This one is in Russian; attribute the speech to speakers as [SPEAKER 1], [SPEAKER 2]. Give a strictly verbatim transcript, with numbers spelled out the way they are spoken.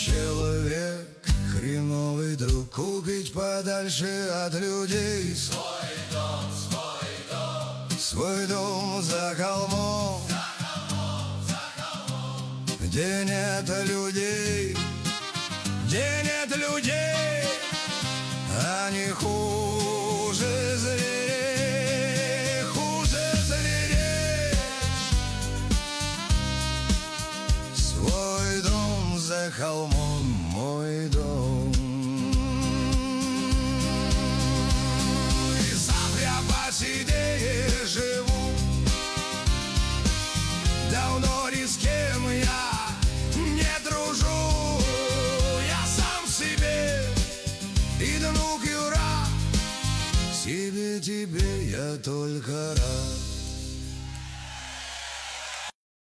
[SPEAKER 1] человек, хреновый друг, купить подальше от людей
[SPEAKER 2] свой дом, свой дом,
[SPEAKER 1] свой дом за холмом,
[SPEAKER 2] за холмом, за холмом,
[SPEAKER 1] где нет людей, где нет людей, они хуже зверей, хуже зверей. Свой дом за холмом, мой дом. И сам я посидее живу, давно ни с кем я не дружу. Я сам себе и внук Юра, себе тебе я только рад.